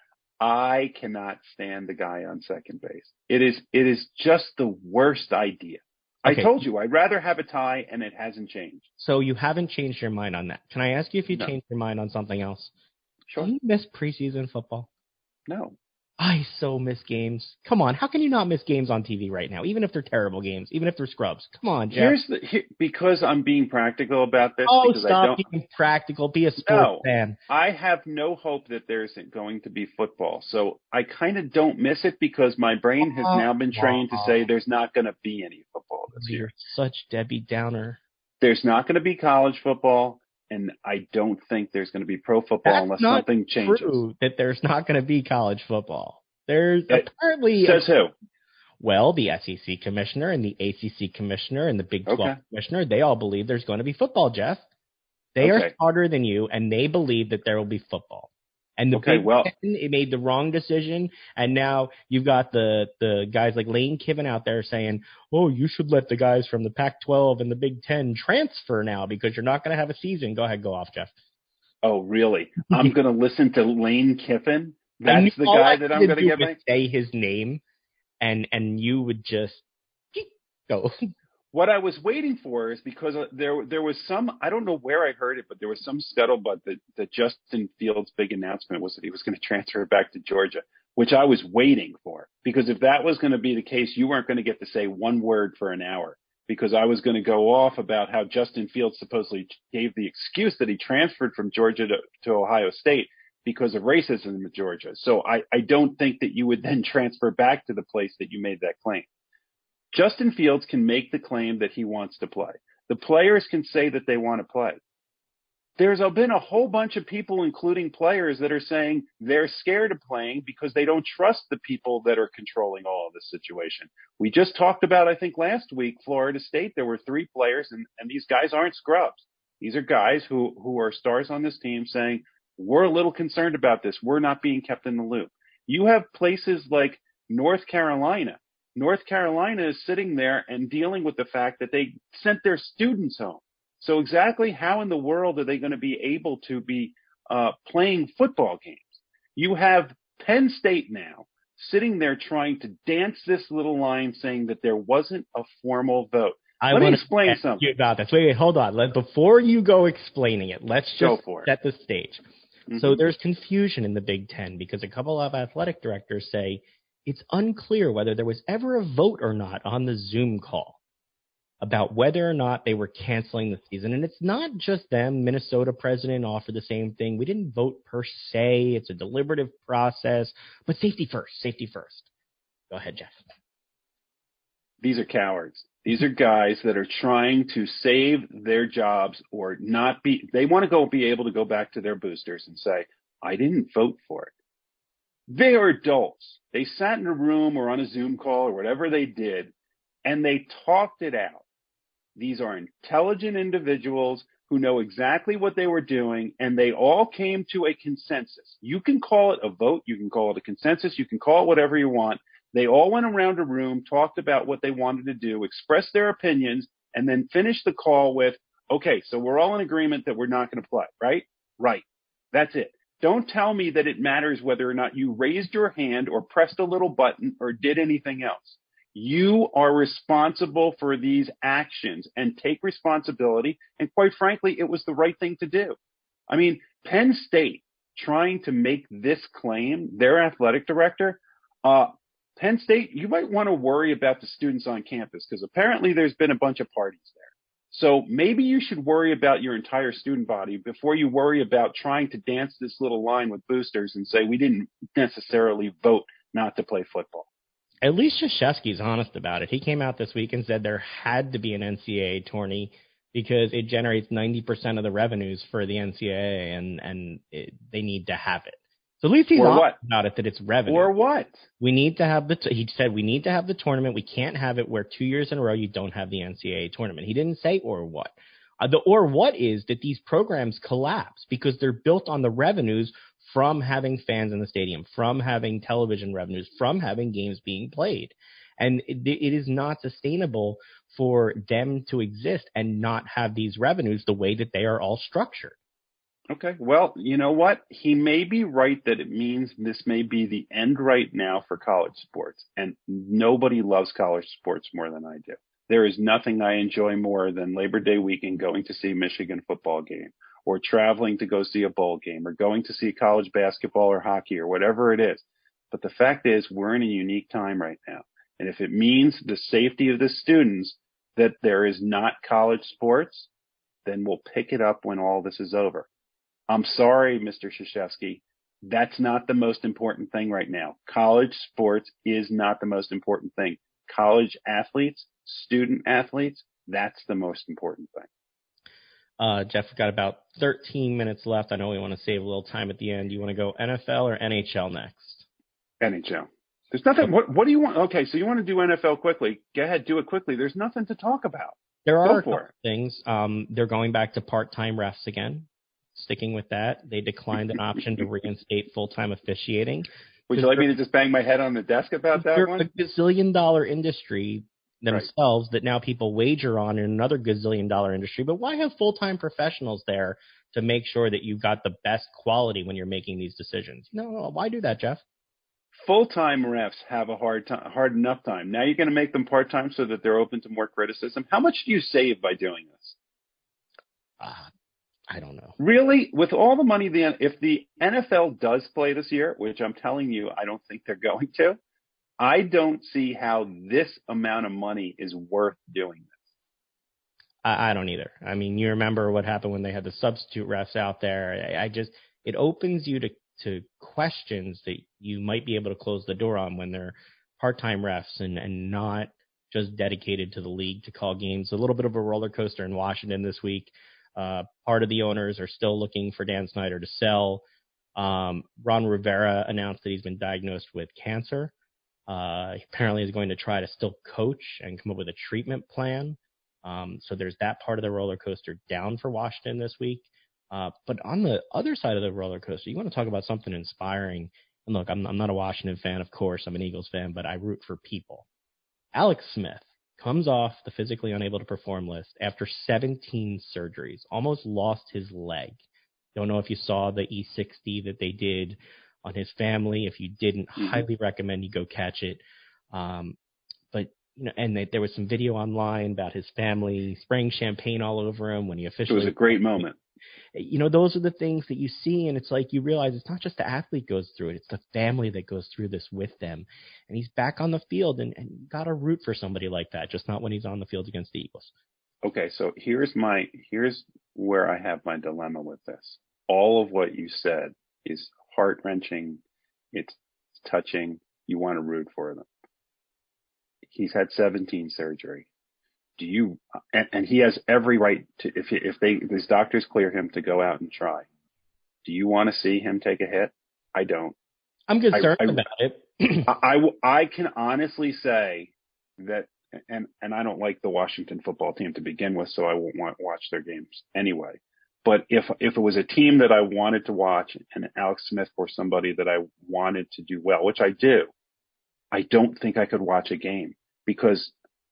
I cannot stand the guy on second base. It is just the worst idea. Okay. I told you I'd rather have a tie, and it hasn't changed. So you haven't changed your mind on that. Can I ask you if you No. changed your mind on something else? Sure. Do you miss preseason football? No. I so miss games. Come on, how can you not miss games on TV right now, even if they're terrible games, even if they're scrubs? Come on, Jeff. Because I'm being practical about this. Oh, because stop I don't, being practical. Be a sports fan. I have no hope that there's going to be football. So I kind of don't miss it because my brain has now been trained to say there's not going to be any football this year. You're such Debbie Downer. There's not going to be college football, and I don't think there's going to be pro football unless something changes. That's not true that there's not going to be college football. There's apparently... Says who? Well, the SEC commissioner and the ACC commissioner and the Big 12 commissioner, they all believe there's going to be football, Jeff. They are smarter than you, and they believe that there will be football. And the Big Ten, it made the wrong decision, and now you've got the guys like Lane Kiffin out there saying, oh, you should let the guys from the Pac-12 and the Big Ten transfer now because you're not going to have a season. Go ahead, go off, Jeff. Oh, really? I'm going to listen to Lane Kiffin? That's the guy that I'm going to get my... say his name, and you would just go. What I was waiting for is because there was some, I don't know where I heard it, but there was some scuttlebutt that Justin Fields' big announcement was that he was going to transfer back to Georgia, which I was waiting for. Because if that was going to be the case, you weren't going to get to say one word for an hour. Because I was going to go off about how Justin Fields supposedly gave the excuse that he transferred from Georgia to Ohio State because of racism in Georgia. So I don't think that you would then transfer back to the place that you made that claim. Justin Fields can make the claim that he wants to play. The players can say that they want to play. There's been a whole bunch of people, including players, that are saying they're scared of playing because they don't trust the people that are controlling all of this situation. We just talked about, I think last week, Florida State. There were 3 players, and these guys aren't scrubs. These are guys who are stars on this team saying, we're a little concerned about this. We're not being kept in the loop. You have places like North Carolina. North Carolina is sitting there and dealing with the fact that they sent their students home. So exactly how in the world are they going to be able to be playing football games? You have Penn State now sitting there trying to dance this little line saying that there wasn't a formal vote. Let me explain something. You about this. Wait, hold on. Before you go explaining it, let's just set the stage. Mm-hmm. So there's confusion in the Big Ten because a couple of athletic directors say it's unclear whether there was ever a vote or not on the Zoom call about whether or not they were canceling the season. And it's not just them. Minnesota president offered the same thing. We didn't vote per se. It's a deliberative process. But safety first. Safety first. Go ahead, Jeff. These are cowards. These are guys that are trying to save their jobs or not be – they want to be able to go back to their boosters and say, I didn't vote for it. They are adults. They sat in a room or on a Zoom call or whatever they did, and they talked it out. These are intelligent individuals who know exactly what they were doing, and they all came to a consensus. You can call it a vote. You can call it a consensus. You can call it whatever you want. They all went around a room, talked about what they wanted to do, expressed their opinions, and then finished the call with, okay, so we're all in agreement that we're not going to play, right? Right. That's it. Don't tell me that it matters whether or not you raised your hand or pressed a little button or did anything else. You are responsible for these actions and take responsibility. And quite frankly, it was the right thing to do. I mean, Penn State trying to make this claim, their athletic director, Penn State, you might want to worry about the students on campus because apparently there's been a bunch of parties there. So maybe you should worry about your entire student body before you worry about trying to dance this little line with boosters and say we didn't necessarily vote not to play football. At least Krzyzewski's honest about it. He came out this week and said there had to be an NCAA tourney because it generates 90% of the revenues for the NCAA, and they need to have it. So at least he's honest about it, that it's revenue. Or what? We need to have he said we need to have the tournament. We can't have it where 2 years in a row you don't have the NCAA tournament. He didn't say or what. The or what is that these programs collapse because they're built on the revenues from having fans in the stadium, from having television revenues, from having games being played. And it is not sustainable for them to exist and not have these revenues the way that they are all structured. Okay, well, you know what? He may be right that it means this may be the end right now for college sports. And nobody loves college sports more than I do. There is nothing I enjoy more than Labor Day weekend going to see a Michigan football game or traveling to go see a bowl game or going to see college basketball or hockey or whatever it is. But the fact is we're in a unique time right now. And if it means the safety of the students that there is not college sports, then we'll pick it up when all this is over. I'm sorry, Mr. Krzyzewski. That's not the most important thing right now. College sports is not the most important thing. College athletes, student athletes, that's the most important thing. Jeff, we've got about 13 minutes left. I know we want to save a little time at the end. You want to go NFL or NHL next? NHL. There's nothing. What do you want? Okay, so you want to do NFL quickly. Go ahead, do it quickly. There's nothing to talk about. There are a couple things. They're going back to part-time refs again. Sticking with that, they declined an option to reinstate full-time officiating. Would you like me to just bang my head on the desk about that one? They're a gazillion-dollar industry themselves that now people wager on in another gazillion-dollar industry. But why have full-time professionals there to make sure that you've got the best quality when you're making these decisions? No, why do that, Jeff? Full-time refs have a hard enough time. Now you're going to make them part-time so that they're open to more criticism. How much do you save by doing this? I don't know. Really? With all the money, if the NFL does play this year, which I'm telling you, I don't think they're going to, I don't see how this amount of money is worth doing this. I don't either. I mean, you remember what happened when they had the substitute refs out there. It opens you to questions that you might be able to close the door on when they're part-time refs and not just dedicated to the league to call games. A little bit of a roller coaster in Washington this week. Part of the owners are still looking for Dan Snyder to sell. Ron Rivera announced that he's been diagnosed with cancer. He apparently is going to try to still coach and come up with a treatment plan. So there's that part of the roller coaster down for Washington this week. But on the other side of the roller coaster, you want to talk about something inspiring. And look, I'm not a Washington fan, of course. I'm an Eagles fan, but I root for people. Alex Smith comes off the physically unable to perform list after 17 surgeries, almost lost his leg. Don't know if you saw the E60 that they did on his family. If you didn't, highly recommend you go catch it. But there was some video online about his family spraying champagne all over him when he officially. It was a great moment. Those are the things that you see, and it's like you realize it's not just the athlete goes through it, it's the family that goes through this with them. And he's back on the field, and you got to root for somebody like that, just not when he's on the field against the Eagles. Okay, so here's where I have my dilemma with this. All of what you said is heart-wrenching, it's touching, you want to root for them. He's had 17 surgery. And he has every right to, if his doctors clear him to go out and try. Do you want to see him take a hit? I don't. I'm concerned about it. I can honestly say that, and I don't like the Washington football team to begin with, so I won't watch their games anyway. But if it was a team that I wanted to watch and Alex Smith were somebody that I wanted to do well, which I do, I don't think I could watch a game because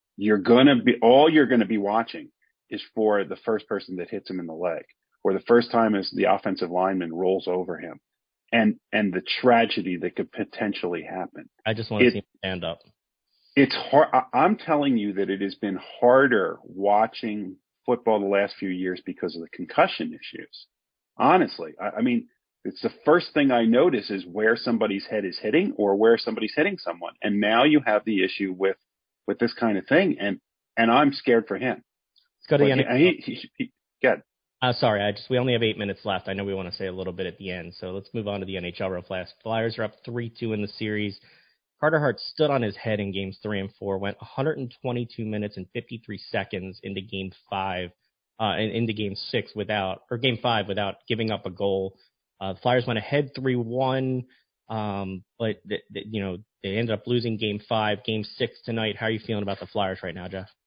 all you're going to be watching is for the first person that hits him in the leg or the first time as the offensive lineman rolls over him and the tragedy that could potentially happen. I just want to see him stand up. It's hard. I'm telling you that it has been harder watching football the last few years because of the concussion issues. Honestly, I mean, it's the first thing I notice is where somebody's head is hitting or where somebody's hitting someone. And now you have the issue with this kind of thing. And I'm scared for him. Let's go to the NHL. Good. Sorry, we only have 8 minutes left. I know we want to say a little bit at the end. So let's move on to the NHL real fast. Flyers are up 3-2 in the series. Carter Hart stood on his head in games 3 and 4, went 122 minutes and 53 seconds into game 5, into game 6 game 5 without giving up a goal. The Flyers went ahead 3-1, but they ended up losing game 5, game 6 tonight. How are you feeling about the Flyers right now, Jeff?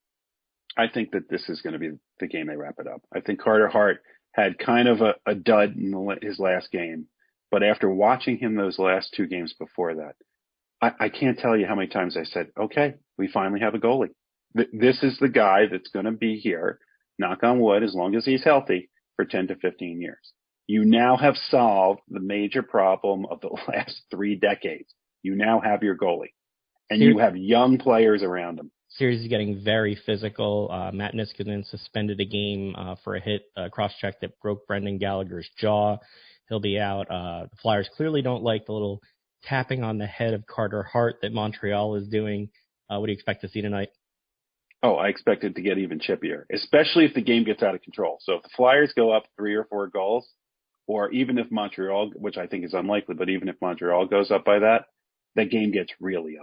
I think that this is going to be the game they wrap it up. I think Carter Hart had kind of a dud in his last game, but after watching him those last 2 games before that, I can't tell you how many times I said, okay, we finally have a goalie. This is the guy that's going to be here, knock on wood, as long as he's healthy, for 10 to 15 years. You now have solved the major problem of the last 3 decades. You now have your goalie, and you have young players around him. Series is getting very physical. Matt Niskanen suspended a game for a hit cross-check that broke Brendan Gallagher's jaw. He'll be out. The Flyers clearly don't like the little tapping on the head of Carter Hart that Montreal is doing. What do you expect to see tonight? Oh, I expect it to get even chippier, especially if the game gets out of control. So if the Flyers go up 3 or 4 goals, or even if Montreal, which I think is unlikely, but even if Montreal goes up by that game gets really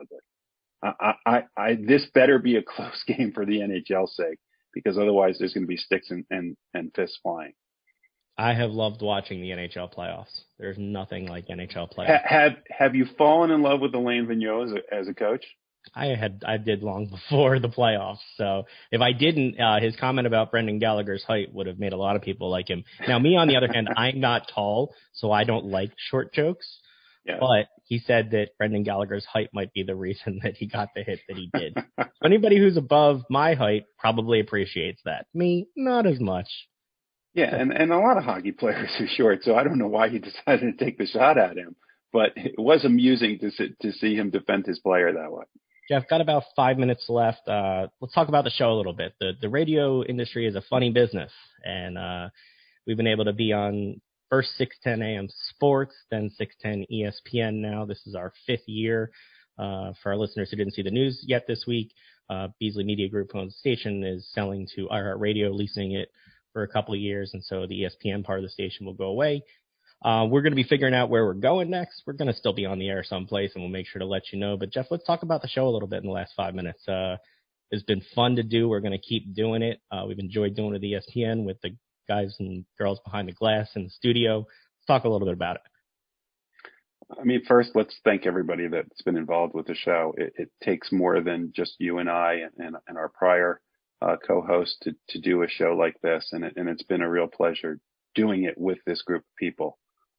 ugly. This better be a close game for the NHL's sake, because otherwise there's going to be sticks and fists flying. I have loved watching the NHL playoffs. There's nothing like NHL playoffs. Have you fallen in love with Alain Vigneault as a coach? I did long before the playoffs. So if I didn't, his comment about Brendan Gallagher's height would have made a lot of people like him. Now, me, on the other hand, I'm not tall, so I don't like short jokes. Yeah. But he said that Brendan Gallagher's height might be the reason that he got the hit that he did. So anybody who's above my height probably appreciates that. Me, not as much. Yeah, and a lot of hockey players are short, so I don't know why he decided to take the shot at him. But it was amusing to see him defend his player that way. Jeff, got about 5 minutes left. Let's talk about the show a little bit. The radio industry is a funny business, and we've been able to be on first 610 AM Sports, then 610 ESPN now. This is our 5th year. For our listeners who didn't see the news yet this week, Beasley Media Group owns the station, is selling to iHeartRadio, leasing it for a couple of years, and so the ESPN part of the station will go away. We're going to be figuring out where we're going next. We're going to still be on the air someplace, and we'll make sure to let you know. But, Jeff, let's talk about the show a little bit in the last 5 minutes. It's been fun to do. We're going to keep doing it. We've enjoyed doing it at ESPN with the guys and girls behind the glass in the studio. Let's talk a little bit about it. I mean, first, let's thank everybody that's been involved with the show. It takes more than just you and I and our prior co-host to do a show like this, and it's been a real pleasure doing it with this group of people.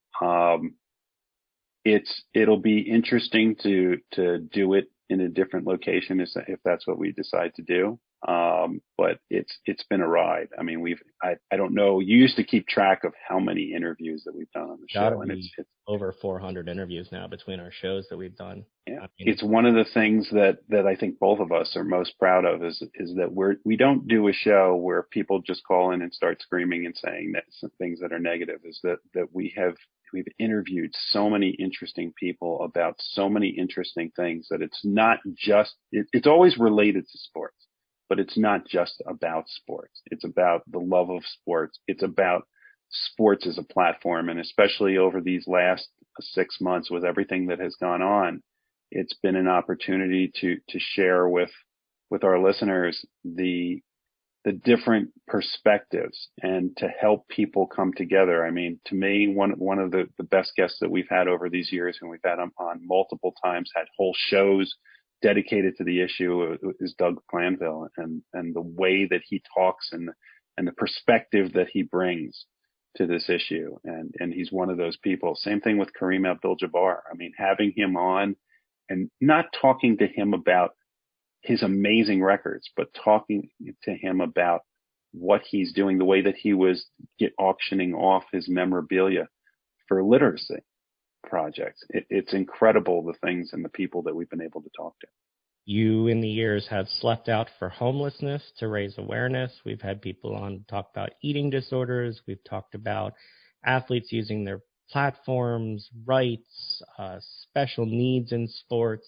It'll be interesting to do it in a different location if that's what we decide to do. But it's been a ride. I mean, I don't know. You used to keep track of how many interviews that we've done on the show, and it's over 400 interviews now between our shows that we've done. Yeah, I mean, it's one of the things that I think both of us are most proud of is that we don't do a show where people just call in and start screaming and saying that some things that are negative. Is that we've interviewed so many interesting people about so many interesting things that it's not just it's always related to sports. But it's not just about sports. It's about the love of sports. It's about sports as a platform. And especially over these last 6 months with everything that has gone on, it's been an opportunity to share with our listeners the different perspectives and to help people come together. I mean, to me, one of the best guests that we've had over these years, and we've had them on multiple times, had whole shows dedicated to the issue, is Doug Glanville, and the way that he talks and the perspective that he brings to this issue. And he's one of those people. Same thing with Kareem Abdul-Jabbar. I mean, having him on and not talking to him about his amazing records, but talking to him about what he's doing, the way that he was auctioning off his memorabilia for literacy projects. It's incredible, the things and the people that we've been able to talk to. You, in the years, have slept out for homelessness to raise awareness. We've had people on talk about eating disorders. We've talked about athletes using their platforms, rights, special needs in sports.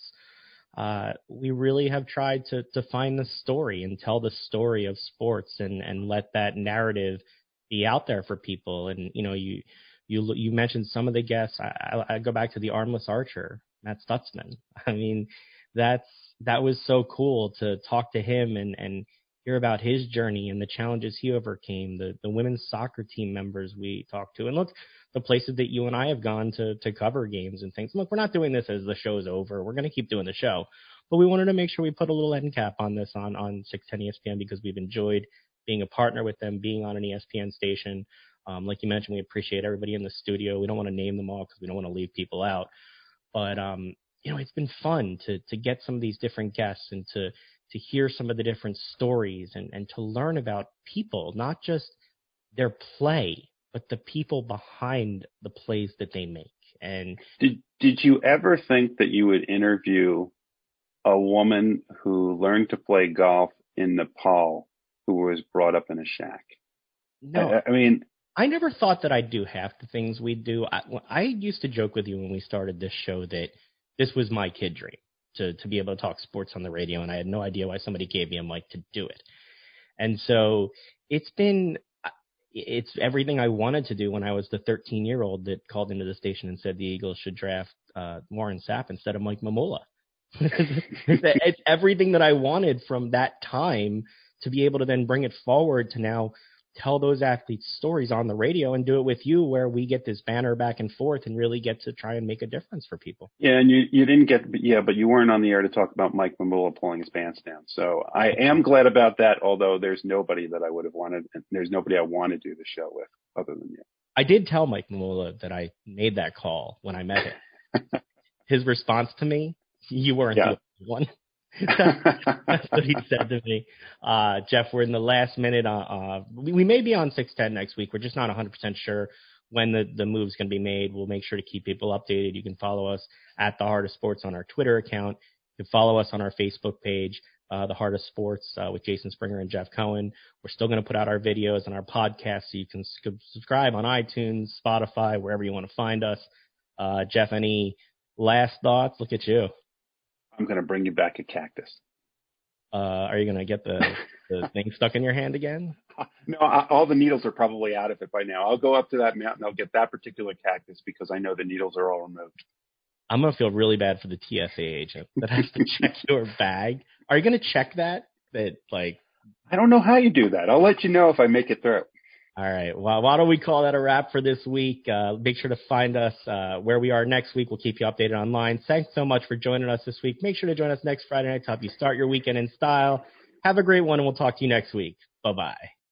We really have tried to find the story and tell the story of sports and let that narrative be out there for people. And, you mentioned some of the guests. I go back to the armless archer, Matt Stutzman. I mean, that was so cool to talk to him and hear about his journey and the challenges he overcame, the women's soccer team members we talked to. And look, the places that you and I have gone to cover games and things. Look, we're not doing this as the show's over. We're going to keep doing the show. But we wanted to make sure we put a little end cap on this on 610 ESPN because we've enjoyed being a partner with them, being on an ESPN station. Like you mentioned, we appreciate everybody in the studio. We don't want to name them all because we don't want to leave people out. But, it's been fun to get some of these different guests and to hear some of the different stories and to learn about people, not just their play, but the people behind the plays that they make. And did you ever think that you would interview a woman who learned to play golf in Nepal, who was brought up in a shack? No, I mean, I never thought that I'd do half the things we do. I used to joke with you when we started this show that this was my kid dream to be able to talk sports on the radio, and I had no idea why somebody gave me a mic to do it. And so it's everything I wanted to do when I was the 13-year-old that called into the station and said the Eagles should draft Warren Sapp instead of Mike Mamula. It's everything that I wanted from that time to be able to then bring it forward to now tell those athletes' stories on the radio and do it with you, where we get this banner back and forth and really get to try and make a difference for people. Yeah, and you didn't but you weren't on the air to talk about Mike Mamula pulling his pants down. So I am glad about that, although there's nobody that I would have wanted, and there's nobody I want to do the show with other than you. I did tell Mike Mamula that I made that call when I met him. His response to me, you weren't the only one. That's what he said to me. Jeff, we're in the last minute. We may be on 610 next week. We're just not 100% sure when the move's going to be made. We'll make sure to keep people updated. You can follow us at The Heart of Sports on our Twitter account. You can follow us on our Facebook page, The Heart of Sports, with Jason Springer and Jeff Cohen. We're still going to put out our videos and our podcasts, so you can subscribe on iTunes, Spotify, wherever you want to find us. Jeff, any last thoughts? Look at you. I'm going to bring you back a cactus. Are you going to get the thing stuck in your hand again? No, all the needles are probably out of it by now. I'll go up to that mountain. I'll get that particular cactus because I know the needles are all removed. I'm going to feel really bad for the TSA agent that has to check your bag. Are you going to check that? I don't know how you do that. I'll let you know if I make it through. All right. Well, why don't we call that a wrap for this week? Make sure to find us where we are next week. We'll keep you updated online. Thanks so much for joining us this week. Make sure to join us next Friday night to help you start your weekend in style. Have a great one, and we'll talk to you next week. Bye-bye.